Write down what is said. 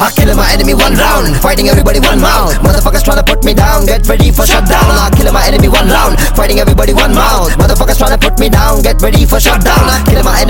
I kill my enemy one round, fighting everybody one mouth. Motherfuckers tryna put me down, get ready for shutdown. I kill my enemy one round, fighting everybody one mouth. Motherfuckers tryna put me down, get ready for shutdown. I kill my enemy